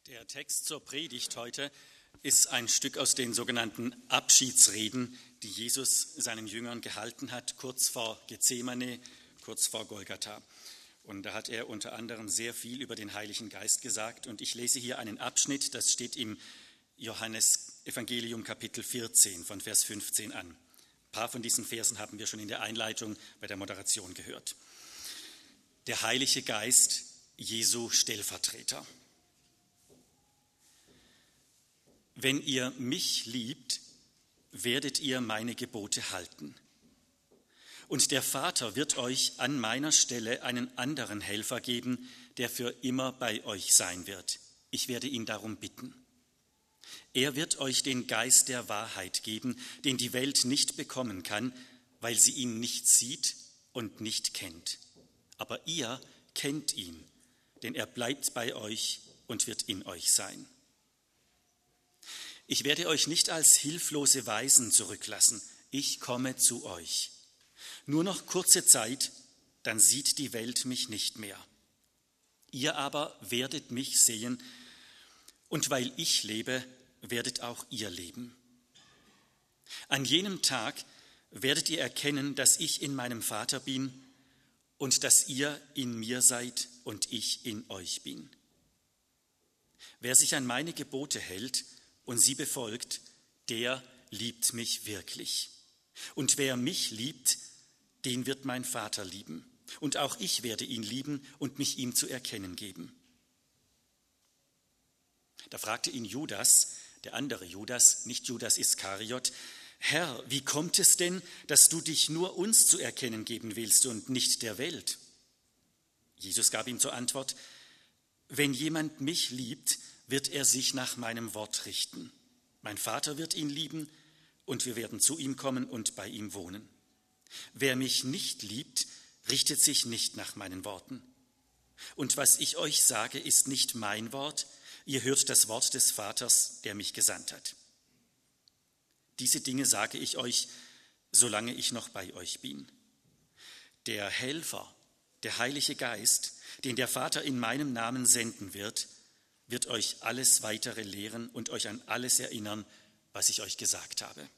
Der Text zur Predigt heute ist ein Stück aus den sogenannten Abschiedsreden, die Jesus seinen Jüngern gehalten hat, kurz vor Gethsemane, kurz vor Golgatha. Und da hat er unter anderem sehr viel über den Heiligen Geist gesagt. Und ich lese hier einen Abschnitt, das steht im Johannes-Evangelium Kapitel 14 von Vers 15 an. Ein paar von diesen Versen haben wir schon in der Einleitung bei der Moderation gehört. Der Heilige Geist, Jesu Stellvertreter. Wenn ihr mich liebt, werdet ihr meine Gebote halten. Und der Vater wird euch an meiner Stelle einen anderen Helfer geben, der für immer bei euch sein wird. Ich werde ihn darum bitten. Er wird euch den Geist der Wahrheit geben, den die Welt nicht bekommen kann, weil sie ihn nicht sieht und nicht kennt. Aber ihr kennt ihn, denn er bleibt bei euch und wird in euch sein. Ich werde euch nicht als hilflose Waisen zurücklassen. Ich komme zu euch. Nur noch kurze Zeit, dann sieht die Welt mich nicht mehr. Ihr aber werdet mich sehen, und weil ich lebe, werdet auch ihr leben. An jenem Tag werdet ihr erkennen, dass ich in meinem Vater bin und dass ihr in mir seid und ich in euch bin. Wer sich an meine Gebote hält und sie befolgt, der liebt mich wirklich. Und wer mich liebt, den wird mein Vater lieben. Und auch ich werde ihn lieben und mich ihm zu erkennen geben. Da fragte ihn Judas, der andere Judas, nicht Judas Iskariot, Herr, wie kommt es denn, dass du dich nur uns zu erkennen geben willst und nicht der Welt? Jesus gab ihm zur Antwort, wenn jemand mich liebt, wird er sich nach meinem Wort richten. Mein Vater wird ihn lieben und wir werden zu ihm kommen und bei ihm wohnen. Wer mich nicht liebt, richtet sich nicht nach meinen Worten. Und was ich euch sage, ist nicht mein Wort, ihr hört das Wort des Vaters, der mich gesandt hat. Diese Dinge sage ich euch, solange ich noch bei euch bin. Der Helfer, der Heilige Geist, den der Vater in meinem Namen senden wird euch alles Weitere lehren und euch an alles erinnern, was ich euch gesagt habe.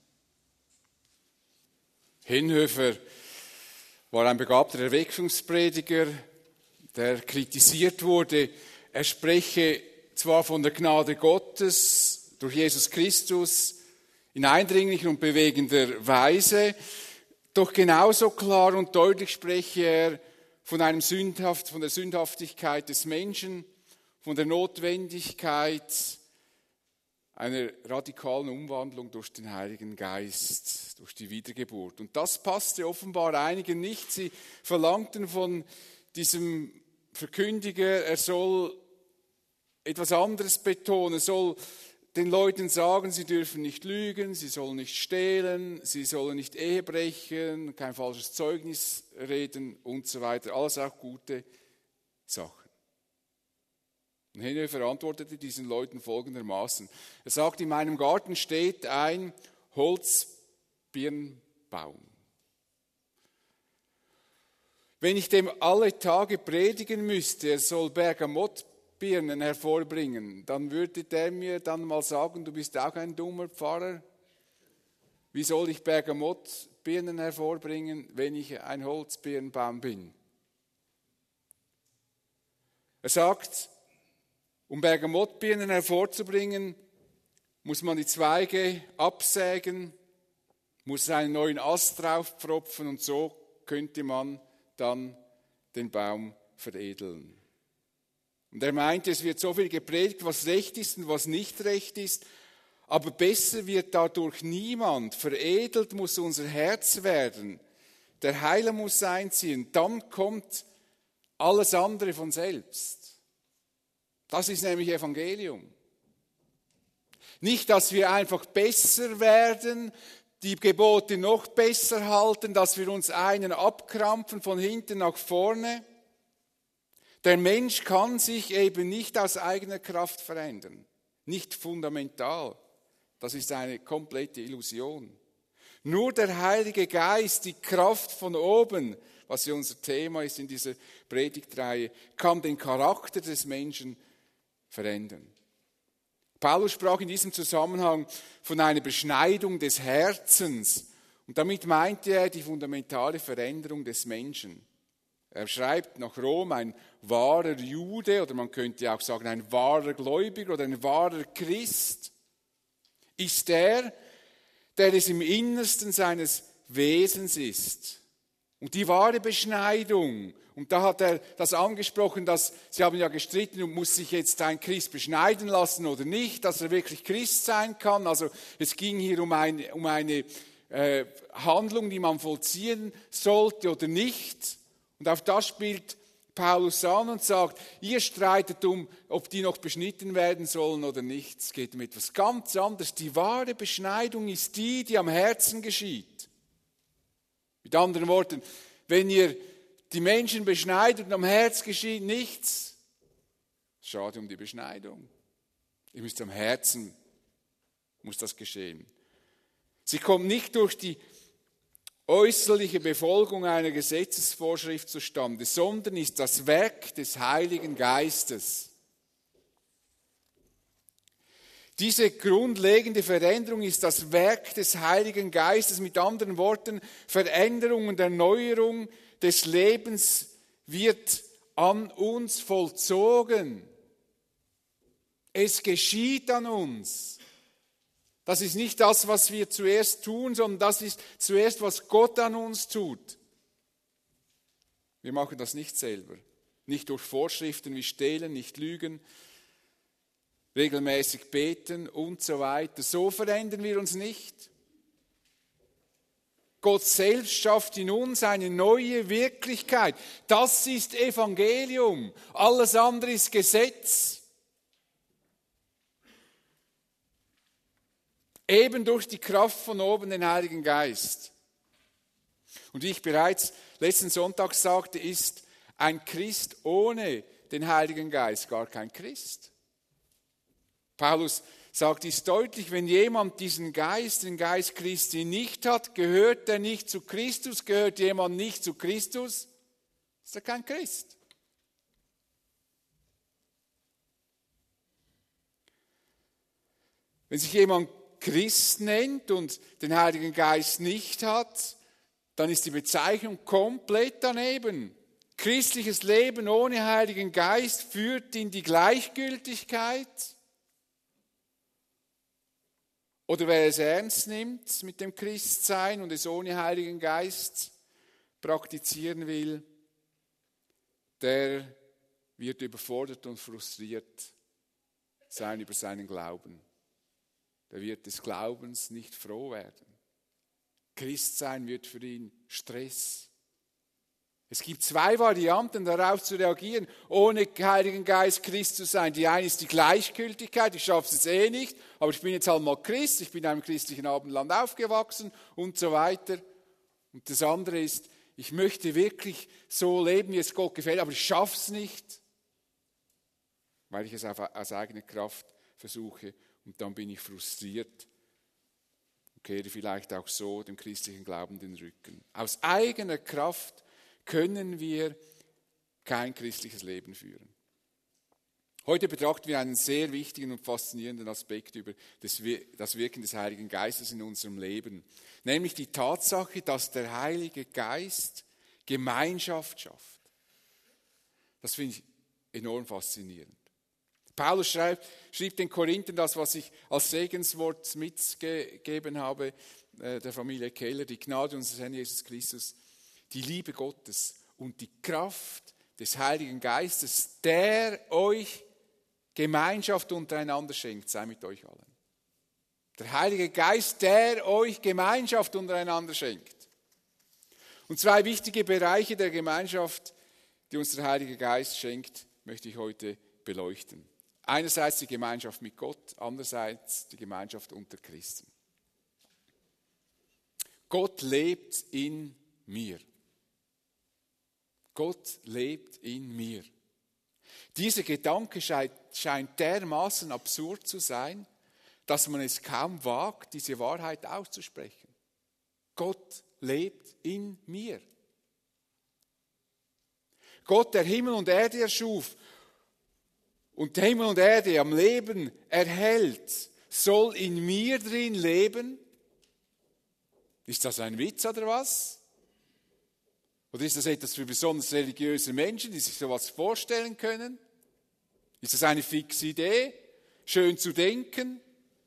Hinhöfer war ein begabter Erweckungsprediger, der kritisiert wurde. Er spreche zwar von der Gnade Gottes durch Jesus Christus in eindringlicher und bewegender Weise, doch genauso klar und deutlich spreche er von der Sündhaftigkeit des Menschen, von der Notwendigkeit einer radikalen Umwandlung durch den Heiligen Geist, durch die Wiedergeburt. Und das passte offenbar einigen nicht. Sie verlangten von diesem Verkündiger, er soll etwas anderes betonen, er soll den Leuten sagen, sie dürfen nicht lügen, sie sollen nicht stehlen, sie sollen nicht Ehe brechen, kein falsches Zeugnis reden und so weiter. Alles auch gute Sachen. Und Hinhöfer antwortete diesen Leuten folgendermaßen. Er sagt, in meinem Garten steht ein Holzbirnbaum. Wenn ich dem alle Tage predigen müsste, er soll Bergamottbirnen hervorbringen, dann würde der mir dann mal sagen, du bist auch ein dummer Pfarrer. Wie soll ich Bergamottbirnen hervorbringen, wenn ich ein Holzbirnbaum bin? Er sagt, um Bergamottbirnen hervorzubringen, muss man die Zweige absägen, muss einen neuen Ast draufpfropfen und so könnte man dann den Baum veredeln. Und er meinte, es wird so viel gepredigt, was recht ist und was nicht recht ist, aber besser wird dadurch niemand. Veredelt muss unser Herz werden. Der Heiler muss einziehen, dann kommt alles andere von selbst. Das ist nämlich Evangelium. Nicht, dass wir einfach besser werden, die Gebote noch besser halten, dass wir uns einen abkrampfen von hinten nach vorne. Der Mensch kann sich eben nicht aus eigener Kraft verändern. Nicht fundamental. Das ist eine komplette Illusion. Nur der Heilige Geist, die Kraft von oben, was ja unser Thema ist in dieser Predigtreihe, kann den Charakter des Menschen verändern. Paulus sprach in diesem Zusammenhang von einer Beschneidung des Herzens. Und damit meinte er die fundamentale Veränderung des Menschen. Er schreibt nach Rom, ein wahrer Jude, oder man könnte auch sagen, ein wahrer Gläubiger oder ein wahrer Christ, ist der es im Innersten seines Wesens ist. Und die wahre Beschneidung, und da hat er das angesprochen, dass sie haben ja gestritten, und muss sich jetzt ein Christ beschneiden lassen oder nicht, dass er wirklich Christ sein kann. Also es ging hier um eine Handlung, die man vollziehen sollte oder nicht. Und auf das spielt Paulus an und sagt, ihr streitet um, ob die noch beschnitten werden sollen oder nicht. Es geht um etwas ganz anderes. Die wahre Beschneidung ist die am Herzen geschieht. Mit anderen Worten, wenn ihr die Menschen beschneidet und am Herz geschieht nichts, schade um die Beschneidung. Ihr müsst am Herzen, muss das geschehen. Sie kommt nicht durch die äußerliche Befolgung einer Gesetzesvorschrift zustande, sondern ist das Werk des Heiligen Geistes. Diese grundlegende Veränderung ist das Werk des Heiligen Geistes, mit anderen Worten, Veränderung und Erneuerung des Lebens wird an uns vollzogen. Es geschieht an uns. Das ist nicht das, was wir zuerst tun, sondern das ist zuerst, was Gott an uns tut. Wir machen das nicht selber. Nicht durch Vorschriften wie Stehlen, nicht Lügen, regelmäßig beten und so weiter. So verändern wir uns nicht. Gott selbst schafft in uns eine neue Wirklichkeit. Das ist Evangelium. Alles andere ist Gesetz. Eben durch die Kraft von oben, den Heiligen Geist. Und wie ich bereits letzten Sonntag sagte, ist ein Christ ohne den Heiligen Geist gar kein Christ. Paulus sagt dies deutlich, wenn jemand diesen Geist, den Geist Christi nicht hat, gehört er nicht zu Christus, gehört jemand nicht zu Christus, ist er kein Christ. Wenn sich jemand Christ nennt und den Heiligen Geist nicht hat, dann ist die Bezeichnung komplett daneben. Christliches Leben ohne Heiligen Geist führt in die Gleichgültigkeit. Oder wer es ernst nimmt mit dem Christsein und es ohne Heiligen Geist praktizieren will, der wird überfordert und frustriert sein über seinen Glauben. Der wird des Glaubens nicht froh werden. Christsein wird für ihn Stress. Es gibt zwei Varianten, darauf zu reagieren, ohne Heiligen Geist Christ zu sein. Die eine ist die Gleichgültigkeit, ich schaffe es eh nicht, aber ich bin jetzt halt mal Christ, ich bin in einem christlichen Abendland aufgewachsen und so weiter. Und das andere ist, ich möchte wirklich so leben, wie es Gott gefällt, aber ich schaffe es nicht, weil ich es aus eigener Kraft versuche. Und dann bin ich frustriert und kehre vielleicht auch so dem christlichen Glauben den Rücken. Aus eigener Kraft können wir kein christliches Leben führen. Heute betrachten wir einen sehr wichtigen und faszinierenden Aspekt über das Wirken des Heiligen Geistes in unserem Leben, nämlich die Tatsache, dass der Heilige Geist Gemeinschaft schafft. Das finde ich enorm faszinierend. Paulus schrieb den Korinthern das, was ich als Segenswort mitgegeben habe, der Familie Keller, die Gnade unseres Herrn Jesus Christus, die Liebe Gottes und die Kraft des Heiligen Geistes, der euch Gemeinschaft untereinander schenkt, sei mit euch allen. Der Heilige Geist, der euch Gemeinschaft untereinander schenkt. Und zwei wichtige Bereiche der Gemeinschaft, die uns der Heilige Geist schenkt, möchte ich heute beleuchten. Einerseits die Gemeinschaft mit Gott, andererseits die Gemeinschaft unter Christen. Gott lebt in mir. Gott lebt in mir. Dieser Gedanke scheint dermaßen absurd zu sein, dass man es kaum wagt, diese Wahrheit auszusprechen. Gott lebt in mir. Gott, der Himmel und Erde erschuf und Himmel und Erde am Leben erhält, soll in mir drin leben? Ist das ein Witz oder was? Oder ist das etwas für besonders religiöse Menschen, die sich sowas vorstellen können? Ist das eine fixe Idee? Schön zu denken?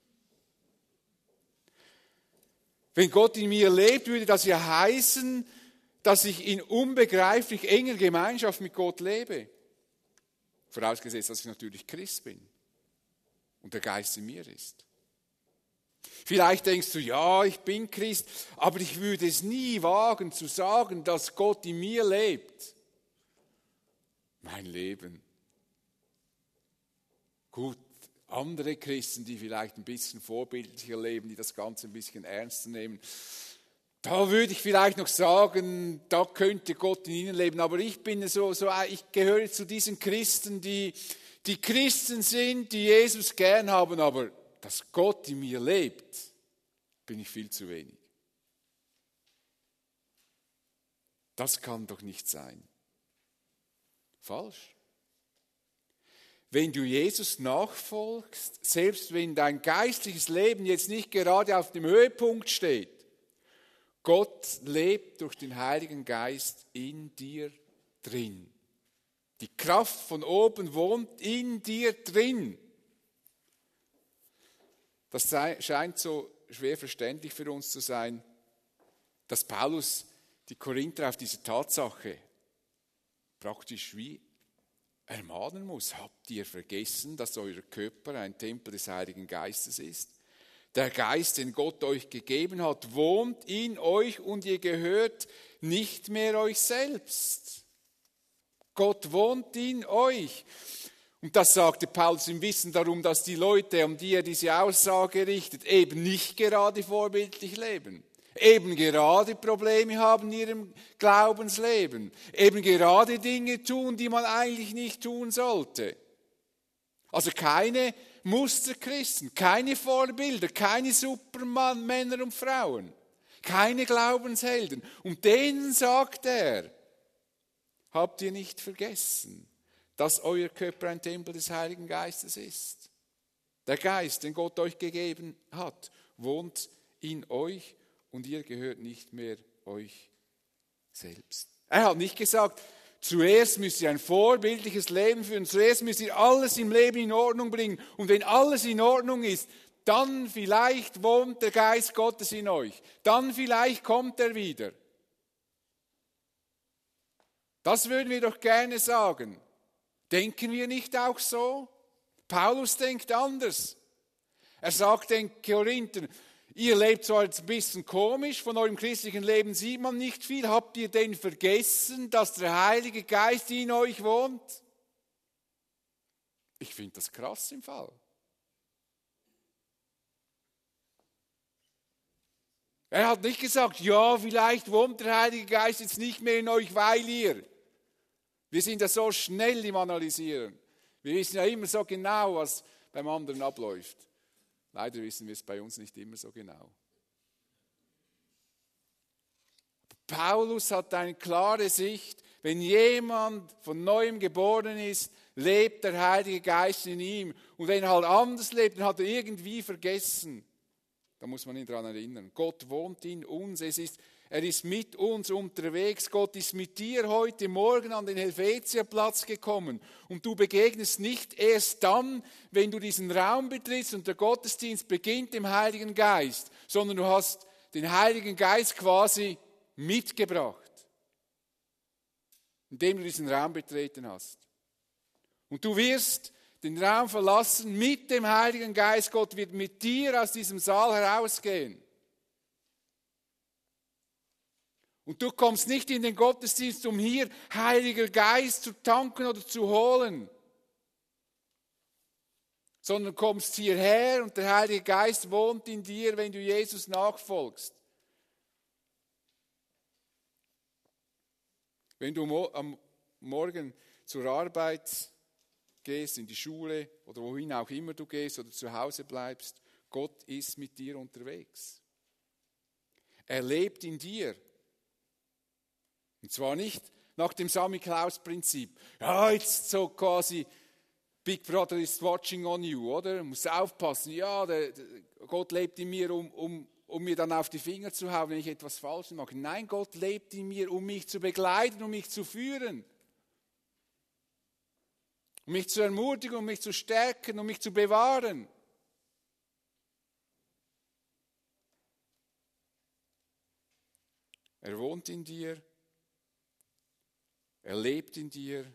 Wenn Gott in mir lebt, würde das ja heißen, dass ich in unbegreiflich enger Gemeinschaft mit Gott lebe. Vorausgesetzt, dass ich natürlich Christ bin und der Geist in mir ist. Vielleicht denkst du, ja, ich bin Christ, aber ich würde es nie wagen zu sagen, dass Gott in mir lebt. Mein Leben. Gut, andere Christen, die vielleicht ein bisschen vorbildlicher leben, die das Ganze ein bisschen ernster nehmen, da würde ich vielleicht noch sagen, da könnte Gott in ihnen leben. Aber ich bin ich gehöre zu diesen Christen, die Christen sind, die Jesus gern haben, aber dass Gott in mir lebt, bin ich viel zu wenig. Das kann doch nicht sein. Falsch. Wenn du Jesus nachfolgst, selbst wenn dein geistliches Leben jetzt nicht gerade auf dem Höhepunkt steht, Gott lebt durch den Heiligen Geist in dir drin. Die Kraft von oben wohnt in dir drin. Das scheint so schwer verständlich für uns zu sein, dass Paulus die Korinther auf diese Tatsache praktisch wie ermahnen muss. Habt ihr vergessen, dass euer Körper ein Tempel des Heiligen Geistes ist? Der Geist, den Gott euch gegeben hat, wohnt in euch und ihr gehört nicht mehr euch selbst. Gott wohnt in euch. Und das sagte Paulus im Wissen darum, dass die Leute, um die er diese Aussage richtet, eben nicht gerade vorbildlich leben. Eben gerade Probleme haben in ihrem Glaubensleben. Eben gerade Dinge tun, die man eigentlich nicht tun sollte. Also keine Musterchristen, keine Vorbilder, keine Supermänner und Frauen, keine Glaubenshelden. Und denen sagt er, habt ihr nicht vergessen, dass euer Körper ein Tempel des Heiligen Geistes ist. Der Geist, den Gott euch gegeben hat, wohnt in euch und ihr gehört nicht mehr euch selbst. Er hat nicht gesagt, zuerst müsst ihr ein vorbildliches Leben führen, zuerst müsst ihr alles im Leben in Ordnung bringen. Und wenn alles in Ordnung ist, dann vielleicht wohnt der Geist Gottes in euch. Dann vielleicht kommt er wieder. Das würden wir doch gerne sagen. Denken wir nicht auch so? Paulus denkt anders. Er sagt den Korinthern, ihr lebt zwar jetzt ein bisschen komisch, von eurem christlichen Leben sieht man nicht viel. Habt ihr denn vergessen, dass der Heilige Geist in euch wohnt? Ich finde das krass im Fall. Er hat nicht gesagt, ja, vielleicht wohnt der Heilige Geist jetzt nicht mehr in euch, weil ihr. Wir sind ja so schnell im Analysieren. Wir wissen ja immer so genau, was beim anderen abläuft. Leider wissen wir es bei uns nicht immer so genau. Paulus hat eine klare Sicht. Wenn jemand von Neuem geboren ist, lebt der Heilige Geist in ihm. Und wenn er halt anders lebt, dann hat er irgendwie vergessen. Da muss man ihn daran erinnern. Gott wohnt in uns. Er ist mit uns unterwegs. Gott ist mit dir heute Morgen an den Helvetiaplatz gekommen. Und du begegnest nicht erst dann, wenn du diesen Raum betrittst und der Gottesdienst beginnt im Heiligen Geist, sondern du hast den Heiligen Geist quasi mitgebracht, indem du diesen Raum betreten hast. Und du wirst den Raum verlassen mit dem Heiligen Geist. Gott wird mit dir aus diesem Saal herausgehen. Und du kommst nicht in den Gottesdienst, um hier Heiliger Geist zu tanken oder zu holen, sondern kommst hierher und der Heilige Geist wohnt in dir, wenn du Jesus nachfolgst. Wenn du am Morgen zur Arbeit gehst, in die Schule oder wohin auch immer du gehst oder zu Hause bleibst, Gott ist mit dir unterwegs. Er lebt in dir. Und zwar nicht nach dem Samichlaus-Prinzip. Ja, jetzt so quasi Big Brother is watching on you, oder? Du musst aufpassen. Ja, Gott lebt in mir, um mir dann auf die Finger zu hauen, wenn ich etwas falsch mache. Nein, Gott lebt in mir, um mich zu begleiten, um mich zu führen. Um mich zu ermutigen, um mich zu stärken, um mich zu bewahren. Er wohnt in dir. Er lebt in dir.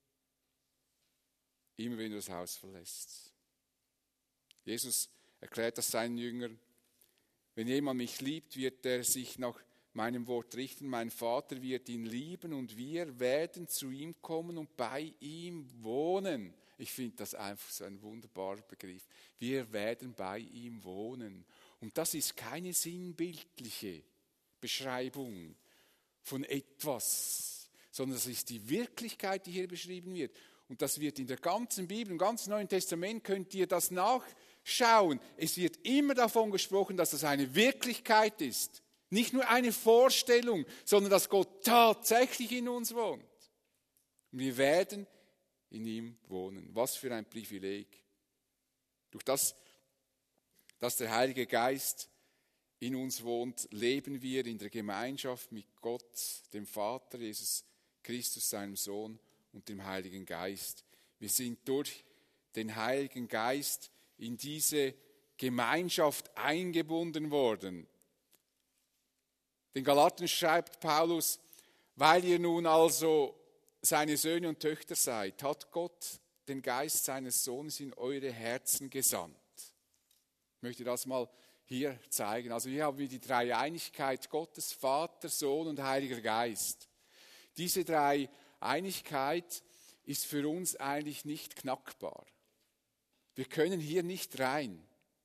Immer wenn du das Haus verlässt. Jesus erklärt das seinen Jüngern. Wenn jemand mich liebt, wird er sich nach meinem Wort richten. Mein Vater wird ihn lieben und wir werden zu ihm kommen und bei ihm wohnen. Ich finde das einfach so ein wunderbarer Begriff. Wir werden bei ihm wohnen. Und das ist keine sinnbildliche Beschreibung von etwas, sondern das ist die Wirklichkeit, die hier beschrieben wird. Und das wird in der ganzen Bibel, im ganzen Neuen Testament könnt ihr das nachschauen. Es wird immer davon gesprochen, dass das eine Wirklichkeit ist. Nicht nur eine Vorstellung, sondern dass Gott tatsächlich in uns wohnt. Und wir werden in ihm wohnen. Was für ein Privileg. Durch das, dass der Heilige Geist in uns wohnt, leben wir in der Gemeinschaft mit Gott, dem Vater, Jesus Christus, seinem Sohn und dem Heiligen Geist. Wir sind durch den Heiligen Geist in diese Gemeinschaft eingebunden worden. Den Galatern schreibt Paulus, weil ihr nun also seine Söhne und Töchter seid, hat Gott den Geist seines Sohnes in eure Herzen gesandt. Ich möchte das mal hier zeigen. Also hier haben wir die Dreieinigkeit Gottes, Vater, Sohn und Heiliger Geist. Diese Dreieinigkeit ist für uns eigentlich nicht knackbar. Wir können hier nicht rein.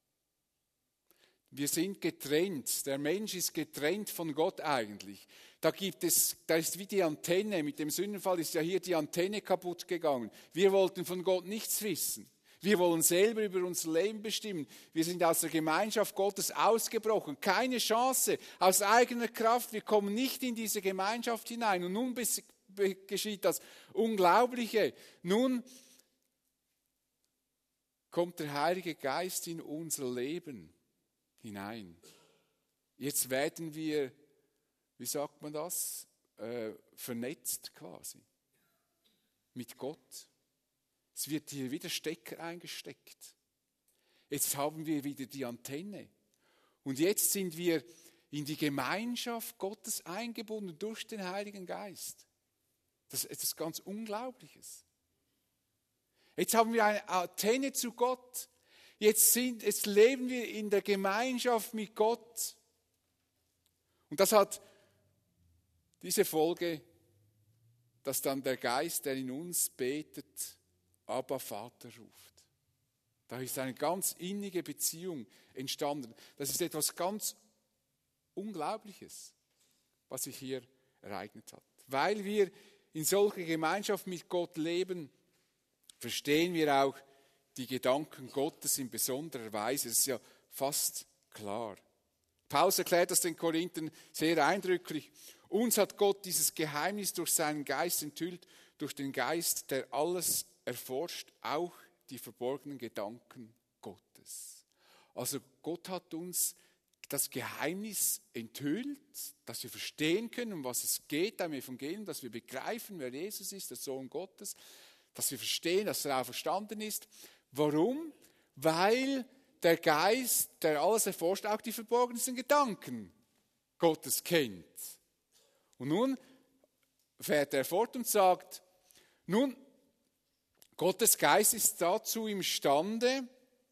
Wir sind getrennt. Der Mensch ist getrennt von Gott eigentlich. Da ist wie die Antenne. Mit dem Sündenfall ist ja hier die Antenne kaputt gegangen. Wir wollten von Gott nichts wissen. Wir wollen selber über unser Leben bestimmen. Wir sind aus der Gemeinschaft Gottes ausgebrochen. Keine Chance aus eigener Kraft. Wir kommen nicht in diese Gemeinschaft hinein. Und nun geschieht das Unglaubliche. Nun kommt der Heilige Geist in unser Leben hinein. Jetzt werden wir, wie sagt man das, vernetzt quasi mit Gott. Es wird hier wieder Stecker eingesteckt. Jetzt haben wir wieder die Antenne. Und jetzt sind wir in die Gemeinschaft Gottes eingebunden durch den Heiligen Geist. Das ist etwas ganz Unglaubliches. Jetzt haben wir eine Antenne zu Gott. Jetzt leben wir in der Gemeinschaft mit Gott. Und das hat diese Folge, dass dann der Geist, der in uns betet, Abba, Vater ruft. Da ist eine ganz innige Beziehung entstanden. Das ist etwas ganz Unglaubliches, was sich hier ereignet hat. Weil wir in solcher Gemeinschaft mit Gott leben, verstehen wir auch die Gedanken Gottes in besonderer Weise. Das ist ja fast klar. Paulus erklärt das den Korinthern sehr eindrücklich. Uns hat Gott dieses Geheimnis durch seinen Geist enthüllt, durch den Geist, der alles erforscht, auch die verborgenen Gedanken Gottes. Also Gott hat uns das Geheimnis enthüllt, dass wir verstehen können, um was es geht am Evangelium, dass wir begreifen, wer Jesus ist, der Sohn Gottes, dass wir verstehen, dass er auferstanden ist. Warum? Weil der Geist, der alles erforscht, auch die verborgensten Gedanken Gottes kennt. Und nun fährt er fort und sagt, nun, Gottes Geist ist dazu imstande,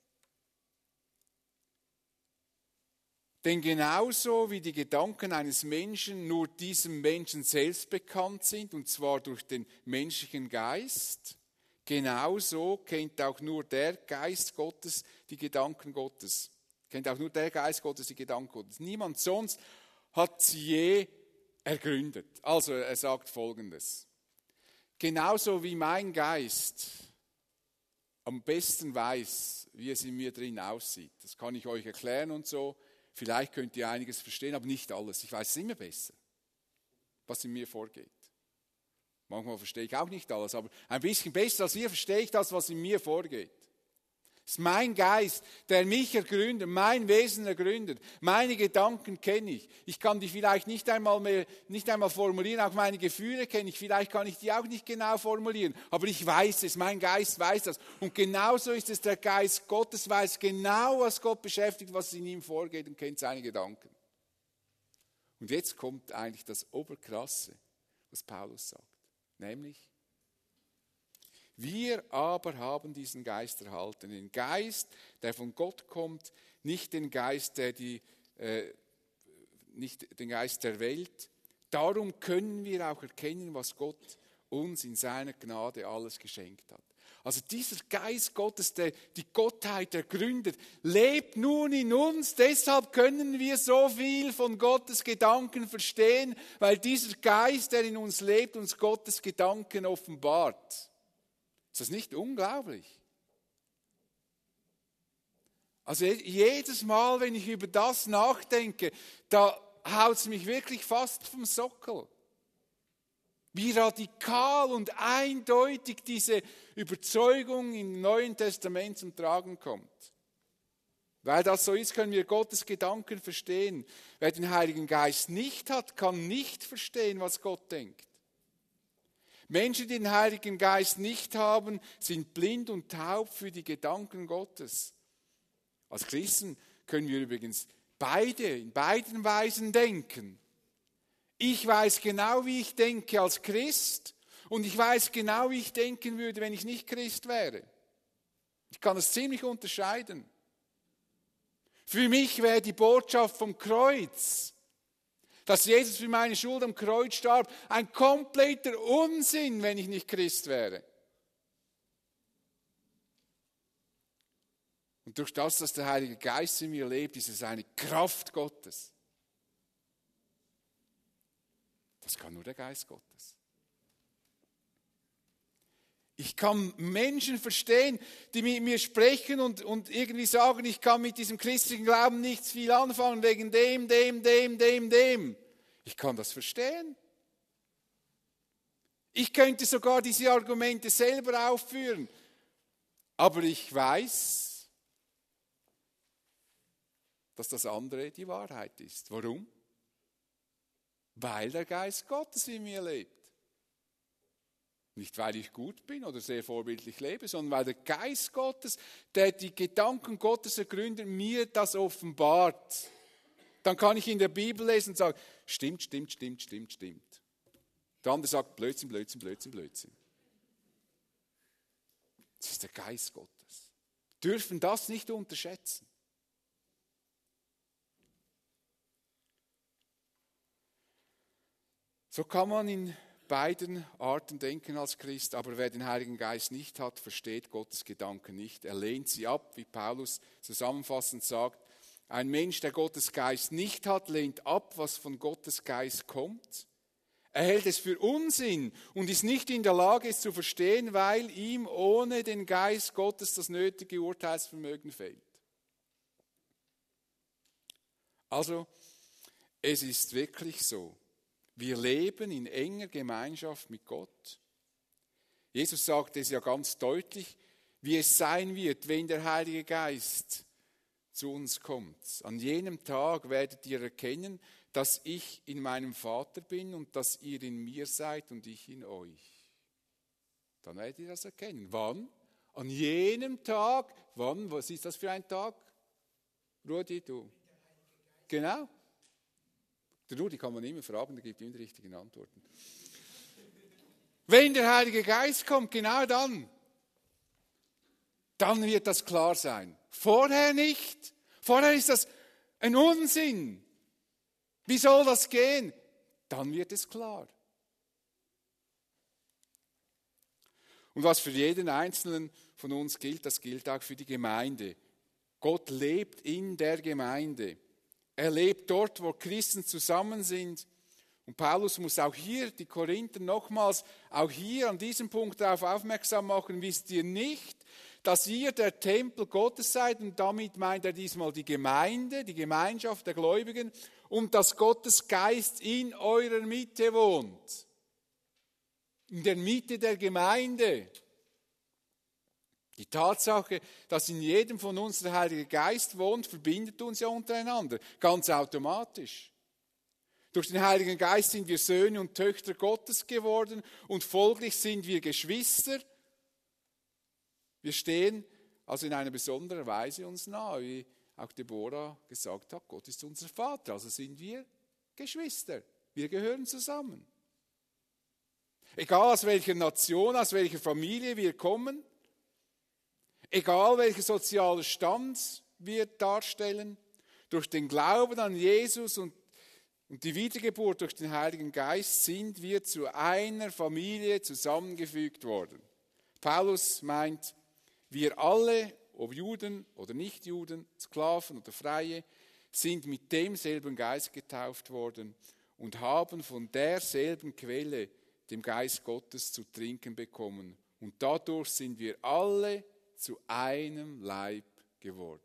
denn genauso wie die Gedanken eines Menschen nur diesem Menschen selbst bekannt sind, und zwar durch den menschlichen Geist, genauso kennt auch nur der Geist Gottes die Gedanken Gottes. Kennt auch nur der Geist Gottes die Gedanken Gottes. Niemand sonst hat sie je ergründet. Also er sagt Folgendes. Genauso wie mein Geist am besten weiß, wie es in mir drin aussieht. Das kann ich euch erklären und so. Vielleicht könnt ihr einiges verstehen, aber nicht alles. Ich weiß es immer besser, was in mir vorgeht. Manchmal verstehe ich auch nicht alles, aber ein bisschen besser als ihr verstehe ich das, was in mir vorgeht. Es ist mein Geist, der mich ergründet, mein Wesen ergründet. Meine Gedanken kenne ich. Ich kann die vielleicht nicht einmal formulieren, auch meine Gefühle kenne ich. Vielleicht kann ich die auch nicht genau formulieren, aber ich weiß es, mein Geist weiß das. Und genauso ist es, der Geist Gottes weiß genau, was Gott beschäftigt, was in ihm vorgeht und kennt seine Gedanken. Und jetzt kommt eigentlich das Oberkrasse, was Paulus sagt, nämlich: Wir aber haben diesen Geist erhalten, den Geist, der von Gott kommt, nicht den Geist, nicht den Geist der Welt. Darum können wir auch erkennen, was Gott uns in seiner Gnade alles geschenkt hat. Also dieser Geist Gottes, der die Gottheit ergründet, lebt nun in uns. Deshalb können wir so viel von Gottes Gedanken verstehen, weil dieser Geist, der in uns lebt, uns Gottes Gedanken offenbart. Ist das nicht unglaublich? Also jedes Mal, wenn ich über das nachdenke, da haut es mich wirklich fast vom Sockel. Wie radikal und eindeutig diese Überzeugung im Neuen Testament zum Tragen kommt. Weil das so ist, können wir Gottes Gedanken verstehen. Wer den Heiligen Geist nicht hat, kann nicht verstehen, was Gott denkt. Menschen, die den Heiligen Geist nicht haben, sind blind und taub für die Gedanken Gottes. Als Christen können wir übrigens in beiden Weisen denken. Ich weiß genau, wie ich denke als Christ und ich weiß genau, wie ich denken würde, wenn ich nicht Christ wäre. Ich kann das ziemlich unterscheiden. Für mich wäre die Botschaft vom Kreuz, dass Jesus für meine Schuld am Kreuz starb, ein kompletter Unsinn, wenn ich nicht Christ wäre. Und durch das, dass der Heilige Geist in mir lebt, ist es eine Kraft Gottes. Das kann nur der Geist Gottes. Ich kann Menschen verstehen, die mit mir sprechen und irgendwie sagen, ich kann mit diesem christlichen Glauben nichts viel anfangen, wegen dem. Ich kann das verstehen. Ich könnte sogar diese Argumente selber aufführen. Aber ich weiß, dass das andere die Wahrheit ist. Warum? Weil der Geist Gottes in mir lebt. Nicht, weil ich gut bin oder sehr vorbildlich lebe, sondern weil der Geist Gottes, der die Gedanken Gottes ergründet, mir das offenbart. Dann kann ich in der Bibel lesen und sagen, stimmt. Der andere sagt, Blödsinn. Das ist der Geist Gottes. Wir dürfen das nicht unterschätzen. So kann man in beiden Arten denken als Christ, aber wer den Heiligen Geist nicht hat, versteht Gottes Gedanken nicht. Er lehnt sie ab, wie Paulus zusammenfassend sagt. Ein Mensch, der Gottes Geist nicht hat, lehnt ab, was von Gottes Geist kommt. Er hält es für Unsinn und ist nicht in der Lage, es zu verstehen, weil ihm ohne den Geist Gottes das nötige Urteilsvermögen fehlt. Also, es ist wirklich so. Wir leben in enger Gemeinschaft mit Gott. Jesus sagt es ja ganz deutlich, wie es sein wird, wenn der Heilige Geist zu uns kommt. An jenem Tag werdet ihr erkennen, dass ich in meinem Vater bin und dass ihr in mir seid und ich in euch. Dann werdet ihr das erkennen. Wann? An jenem Tag. Wann? Was ist das für ein Tag? Rudi, du. Genau. Der Rudi kann man immer fragen, der gibt immer die richtigen Antworten. Wenn der Heilige Geist kommt, genau dann wird das klar sein. Vorher nicht. Vorher ist das ein Unsinn. Wie soll das gehen? Dann wird es klar. Und was für jeden Einzelnen von uns gilt, das gilt auch für die Gemeinde. Gott lebt in der Gemeinde. Er lebt dort, wo Christen zusammen sind. Und Paulus muss auch hier die Korinther nochmals, auch hier an diesem Punkt darauf aufmerksam machen, wisst ihr nicht, dass ihr der Tempel Gottes seid, und damit meint er diesmal die Gemeinde, die Gemeinschaft der Gläubigen, und dass Gottes Geist in eurer Mitte wohnt. in der Mitte der Gemeinde. Die Tatsache, dass in jedem von uns der Heilige Geist wohnt, verbindet uns ja untereinander, ganz automatisch. Durch den Heiligen Geist sind wir Söhne und Töchter Gottes geworden und folglich sind wir Geschwister. Wir stehen also in einer besonderen Weise uns nahe, wie auch Deborah gesagt hat, Gott ist unser Vater, also sind wir Geschwister. Wir gehören zusammen. Egal aus welcher Nation, aus welcher Familie wir kommen, egal welcher sozialer Stand wir darstellen, durch den Glauben an Jesus und die Wiedergeburt durch den Heiligen Geist sind wir zu einer Familie zusammengefügt worden. Paulus meint, wir alle, ob Juden oder Nichtjuden, Sklaven oder Freie, sind mit demselben Geist getauft worden und haben von derselben Quelle, dem Geist Gottes, zu trinken bekommen. Und dadurch sind wir alle zu einem Leib geworden.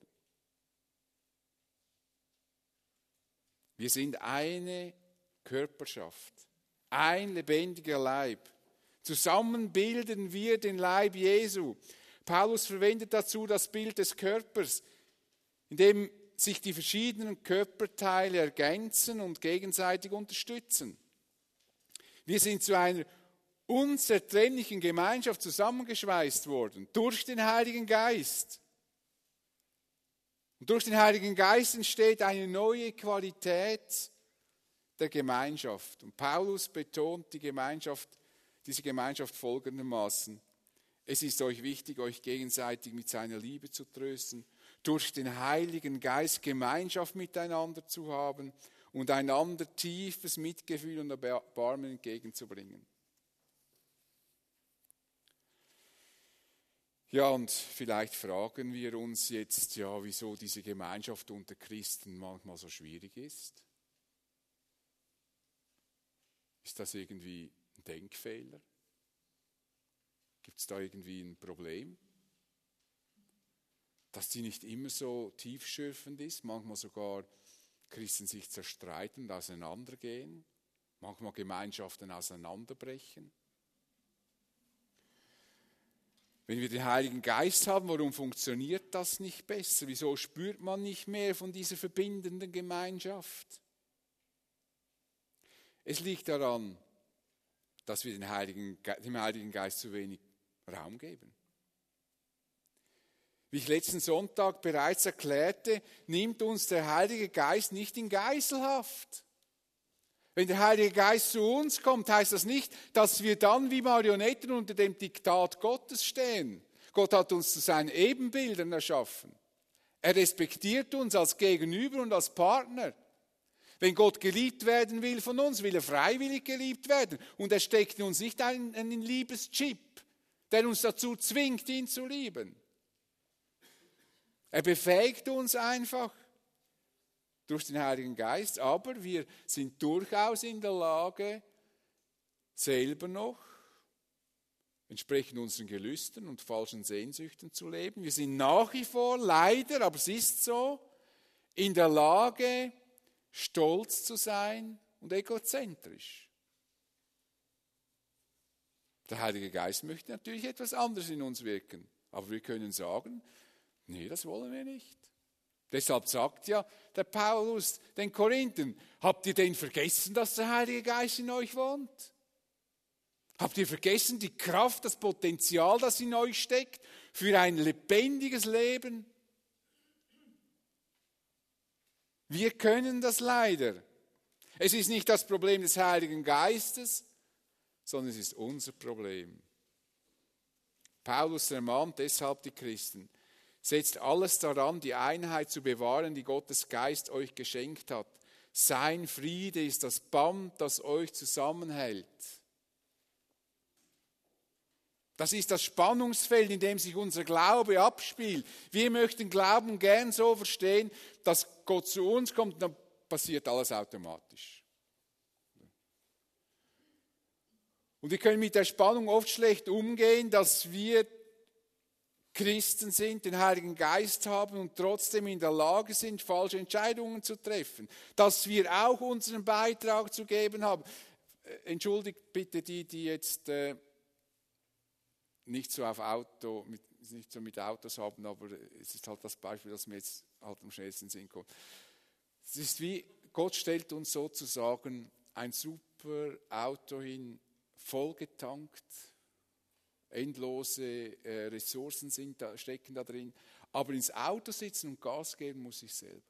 Wir sind eine Körperschaft, ein lebendiger Leib. Zusammen bilden wir den Leib Jesu. Paulus verwendet dazu das Bild des Körpers, in dem sich die verschiedenen Körperteile ergänzen und gegenseitig unterstützen. Wir sind zu einer unzertrennlichen Gemeinschaft zusammengeschweißt worden durch den Heiligen Geist. Und durch den Heiligen Geist entsteht eine neue Qualität der Gemeinschaft. Und Paulus betont diese Gemeinschaft folgendermaßen. Es ist euch wichtig, euch gegenseitig mit seiner Liebe zu trösten, durch den Heiligen Geist Gemeinschaft miteinander zu haben und einander tiefes Mitgefühl und Erbarmen entgegenzubringen. Ja, und vielleicht fragen wir uns jetzt, ja, wieso diese Gemeinschaft unter Christen manchmal so schwierig ist. Ist das irgendwie ein Denkfehler? Gibt es da irgendwie ein Problem? Dass die nicht immer so tiefschürfend ist, manchmal sogar Christen sich zerstreiten und auseinandergehen, manchmal Gemeinschaften auseinanderbrechen. Wenn wir den Heiligen Geist haben, warum funktioniert das nicht besser? Wieso spürt man nicht mehr von dieser verbindenden Gemeinschaft? Es liegt daran, dass wir dem Heiligen Geist zu wenig Raum geben. Wie ich letzten Sonntag bereits erklärte, nimmt uns der Heilige Geist nicht in Geiselhaft. Wenn der Heilige Geist zu uns kommt, heißt das nicht, dass wir dann wie Marionetten unter dem Diktat Gottes stehen. Gott hat uns zu seinen Ebenbildern erschaffen. Er respektiert uns als Gegenüber und als Partner. Wenn Gott geliebt werden will von uns, will er freiwillig geliebt werden. Und er steckt in uns nicht einen Liebeschip, der uns dazu zwingt, ihn zu lieben. Er befähigt uns einfach durch den Heiligen Geist, aber wir sind durchaus in der Lage, selber noch entsprechend unseren Gelüsten und falschen Sehnsüchten zu leben. Wir sind nach wie vor, leider, aber es ist so, in der Lage, stolz zu sein und egozentrisch. Der Heilige Geist möchte natürlich etwas anderes in uns wirken, aber wir können sagen, nee, das wollen wir nicht. Deshalb sagt ja der Paulus den Korinthern, habt ihr denn vergessen, dass der Heilige Geist in euch wohnt? Habt ihr vergessen die Kraft, das Potenzial, das in euch steckt, für ein lebendiges Leben? Wir können das leider. Es ist nicht das Problem des Heiligen Geistes, sondern es ist unser Problem. Paulus ermahnt deshalb die Christen, setzt alles daran, die Einheit zu bewahren, die Gottes Geist euch geschenkt hat. Sein Friede ist das Band, das euch zusammenhält. Das ist das Spannungsfeld, in dem sich unser Glaube abspielt. Wir möchten Glauben gern so verstehen, dass Gott zu uns kommt und dann passiert alles automatisch. Und wir können mit der Spannung oft schlecht umgehen, dass wir Christen sind, den Heiligen Geist haben und trotzdem in der Lage sind, falsche Entscheidungen zu treffen. Dass wir auch unseren Beitrag zu geben haben. entschuldigt bitte die jetzt nicht so mit Autos haben, aber es ist halt das Beispiel, das mir jetzt halt am schnellsten in den Sinn kommt. Es ist wie, Gott stellt uns sozusagen ein super Auto hin, vollgetankt, endlose Ressourcen stecken da drin, aber ins Auto sitzen und Gas geben muss ich selber.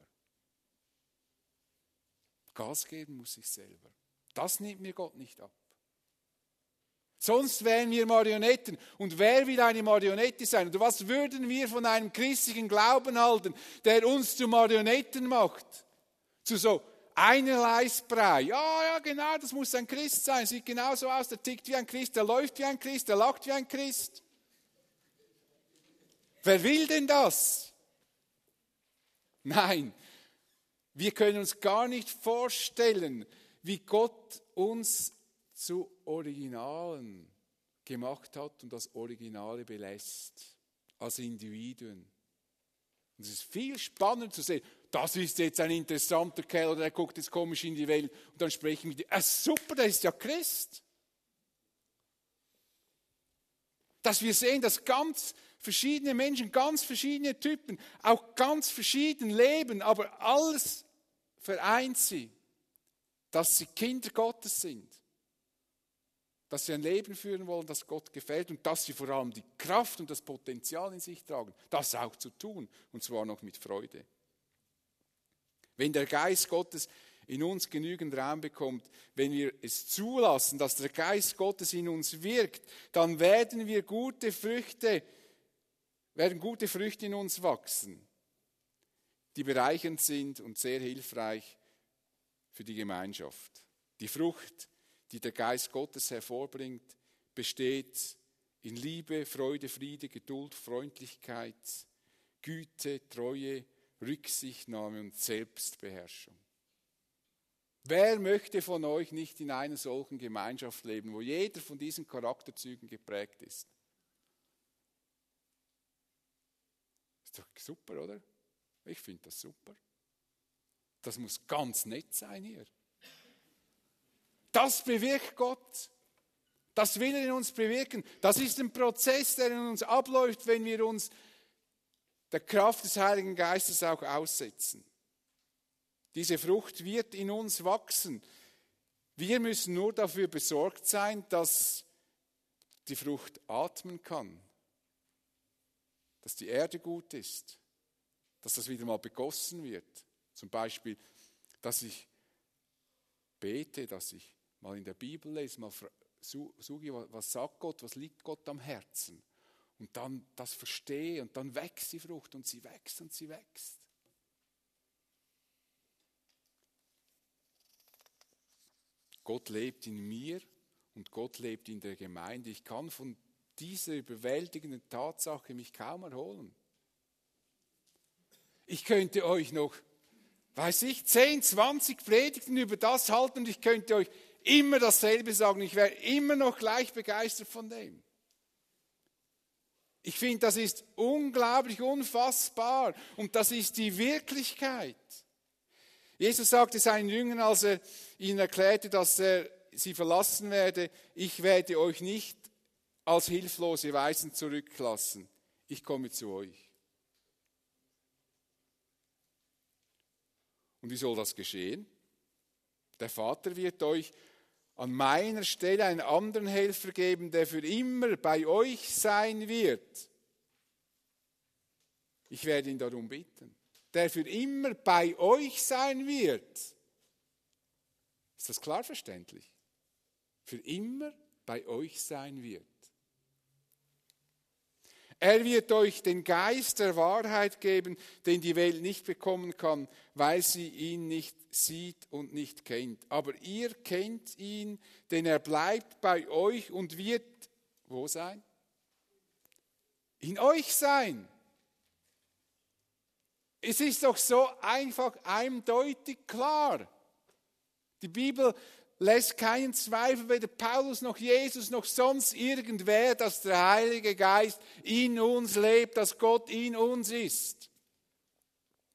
Gas geben muss ich selber. Das nimmt mir Gott nicht ab. Sonst wären wir Marionetten. Und wer will eine Marionette sein? Oder was würden wir von einem christlichen Glauben halten, der uns zu Marionetten macht? Zu so Einerleisbrei. Ja, genau, das muss ein Christ sein. Sieht genauso aus, der tickt wie ein Christ, der läuft wie ein Christ, der lacht wie ein Christ. Wer will denn das? Nein, wir können uns gar nicht vorstellen, wie Gott uns zu Originalen gemacht hat und das Originale belässt, als Individuen. Und es ist viel spannender zu sehen, das ist jetzt ein interessanter Kerl oder der guckt jetzt komisch in die Welt und dann sprechen wir mit ihm, super, der ist ja Christ. Dass wir sehen, dass ganz verschiedene Menschen, ganz verschiedene Typen, auch ganz verschieden leben, aber alles vereint sie, dass sie Kinder Gottes sind. Dass sie ein Leben führen wollen, das Gott gefällt und dass sie vor allem die Kraft und das Potenzial in sich tragen, das auch zu tun, und zwar noch mit Freude. Wenn der Geist Gottes in uns genügend Raum bekommt, wenn wir es zulassen, dass der Geist Gottes in uns wirkt, dann werden gute Früchte in uns wachsen, die bereichernd sind und sehr hilfreich für die Gemeinschaft. Die Frucht, die der Geist Gottes hervorbringt, besteht in Liebe, Freude, Friede, Geduld, Freundlichkeit, Güte, Treue, Rücksichtnahme und Selbstbeherrschung. Wer möchte von euch nicht in einer solchen Gemeinschaft leben, wo jeder von diesen Charakterzügen geprägt ist? Ist doch super, oder? Ich finde das super. Das muss ganz nett sein hier. Das bewirkt Gott. Das will er in uns bewirken. Das ist ein Prozess, der in uns abläuft, wenn wir uns der Kraft des Heiligen Geistes auch aussetzen. Diese Frucht wird in uns wachsen. Wir müssen nur dafür besorgt sein, dass die Frucht atmen kann. Dass die Erde gut ist. Dass das wieder mal begossen wird. Zum Beispiel, dass ich bete, dass ich mal in der Bibel lese, mal suche, was sagt Gott, was liegt Gott am Herzen. Und dann das verstehe und dann wächst die Frucht und sie wächst und sie wächst. Gott lebt in mir und Gott lebt in der Gemeinde. Ich kann von dieser überwältigenden Tatsache mich kaum erholen. Ich könnte euch noch, 10, 20 Predigten über das halten und ich könnte euch immer dasselbe sagen. Ich wäre immer noch gleich begeistert von dem. Ich finde, das ist unglaublich unfassbar und das ist die Wirklichkeit. Jesus sagte seinen Jüngern, als er ihnen erklärte, dass er sie verlassen werde, ich werde euch nicht als hilflose Waisen zurücklassen. Ich komme zu euch. Und wie soll das geschehen? Der Vater wird euch an meiner Stelle einen anderen Helfer geben, der für immer bei euch sein wird. Ich werde ihn darum bitten. Der für immer bei euch sein wird. Ist das klar verständlich? Für immer bei euch sein wird. Er wird euch den Geist der Wahrheit geben, den die Welt nicht bekommen kann, weil sie ihn nicht sieht und nicht kennt. Aber ihr kennt ihn, denn er bleibt bei euch und wird, wo sein? In euch sein. Es ist doch so einfach eindeutig klar. Die Bibel lässt keinen Zweifel, weder Paulus noch Jesus noch sonst irgendwer, dass der Heilige Geist in uns lebt, dass Gott in uns ist.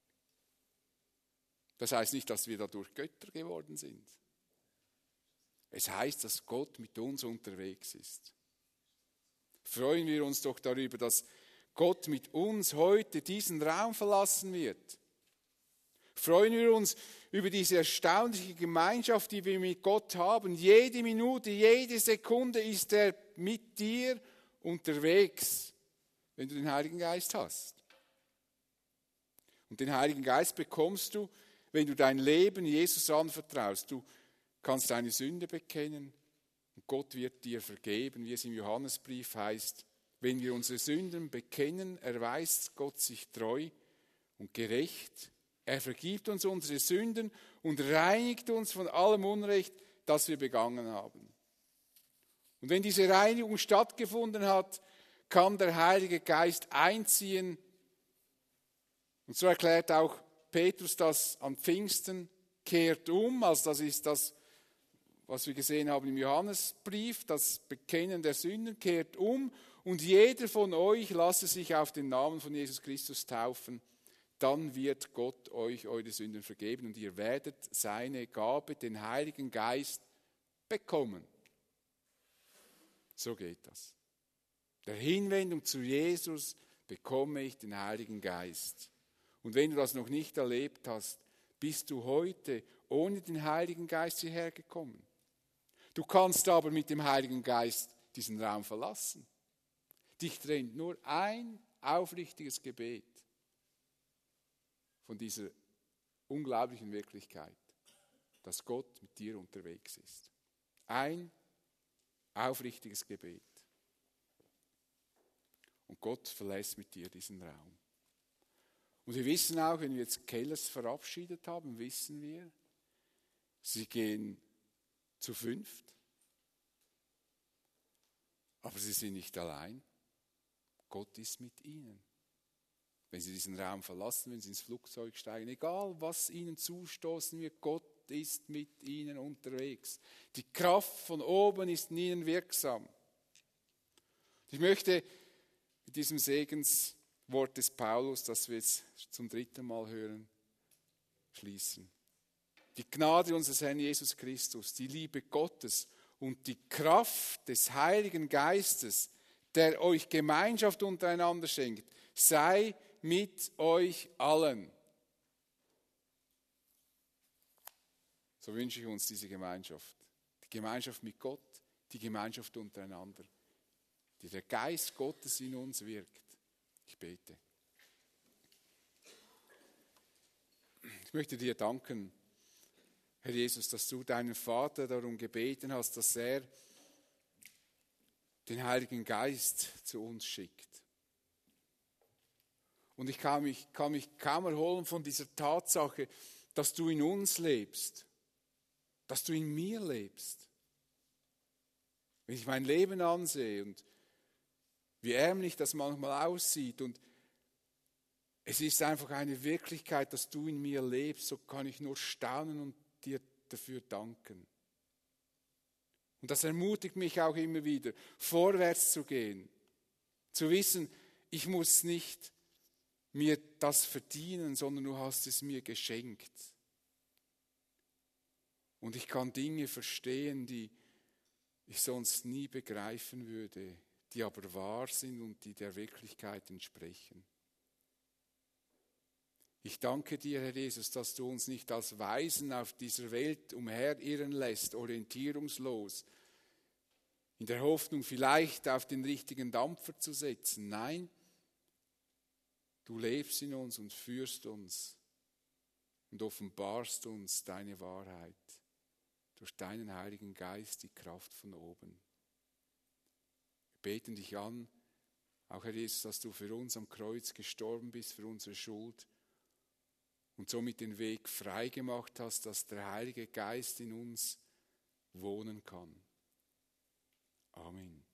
Das heißt nicht, dass wir dadurch Götter geworden sind. Es heißt, dass Gott mit uns unterwegs ist. Freuen wir uns doch darüber, dass Gott mit uns heute diesen Raum verlassen wird. Freuen wir uns über diese erstaunliche Gemeinschaft, die wir mit Gott haben. Jede Minute, jede Sekunde ist er mit dir unterwegs, wenn du den Heiligen Geist hast. Und den Heiligen Geist bekommst du, wenn du dein Leben Jesus anvertraust. Du kannst deine Sünde bekennen und Gott wird dir vergeben, wie es im Johannesbrief heißt. Wenn wir unsere Sünden bekennen, erweist Gott sich treu und gerecht. Er vergibt uns unsere Sünden und reinigt uns von allem Unrecht, das wir begangen haben. Und wenn diese Reinigung stattgefunden hat, kann der Heilige Geist einziehen. Und so erklärt auch Petrus das an Pfingsten, kehrt um, also das ist das, was wir gesehen haben im Johannesbrief, das Bekennen der Sünden, kehrt um und jeder von euch lasse sich auf den Namen von Jesus Christus taufen, dann wird Gott euch eure Sünden vergeben und ihr werdet seine Gabe, den Heiligen Geist, bekommen. So geht das. Der Hinwendung zu Jesus bekomme ich den Heiligen Geist. Und wenn du das noch nicht erlebt hast, bist du heute ohne den Heiligen Geist hierher gekommen. Du kannst aber mit dem Heiligen Geist diesen Raum verlassen. Dich trennt nur ein aufrichtiges Gebet von dieser unglaublichen Wirklichkeit, dass Gott mit dir unterwegs ist. Ein aufrichtiges Gebet. Und Gott verlässt mit dir diesen Raum. Und wir wissen auch, wenn wir jetzt Kellers verabschiedet haben, wissen wir, sie gehen zu 5. Aber sie sind nicht allein. Gott ist mit ihnen. Wenn sie diesen Raum verlassen, wenn sie ins Flugzeug steigen, egal was ihnen zustoßen wird, Gott ist mit ihnen unterwegs. Die Kraft von oben ist in ihnen wirksam. Ich möchte mit diesem Segenswort des Paulus, das wir jetzt zum 3. Mal hören, schließen. Die Gnade unseres Herrn Jesus Christus, die Liebe Gottes und die Kraft des Heiligen Geistes, der euch Gemeinschaft untereinander schenkt, sei mit euch allen. So wünsche ich uns diese Gemeinschaft. Die Gemeinschaft mit Gott, die Gemeinschaft untereinander, die der Geist Gottes in uns wirkt. Ich bete. Ich möchte dir danken, Herr Jesus, dass du deinen Vater darum gebeten hast, dass er den Heiligen Geist zu uns schickt. Und ich kann mich kaum erholen von dieser Tatsache, dass du in uns lebst, dass du in mir lebst. Wenn ich mein Leben ansehe und wie ärmlich das manchmal aussieht und es ist einfach eine Wirklichkeit, dass du in mir lebst, so kann ich nur staunen und dir dafür danken. Und das ermutigt mich auch immer wieder, vorwärts zu gehen, zu wissen, ich muss nicht mir das verdienen, sondern du hast es mir geschenkt. Und ich kann Dinge verstehen, die ich sonst nie begreifen würde, die aber wahr sind und die der Wirklichkeit entsprechen. Ich danke dir, Herr Jesus, dass du uns nicht als Weisen auf dieser Welt umherirren lässt, orientierungslos, in der Hoffnung, vielleicht auf den richtigen Dampfer zu setzen. Nein, du lebst in uns und führst uns und offenbarst uns deine Wahrheit durch deinen Heiligen Geist, die Kraft von oben. Wir beten dich an, auch Herr Jesus, dass du für uns am Kreuz gestorben bist, für unsere Schuld und somit den Weg frei gemacht hast, dass der Heilige Geist in uns wohnen kann. Amen.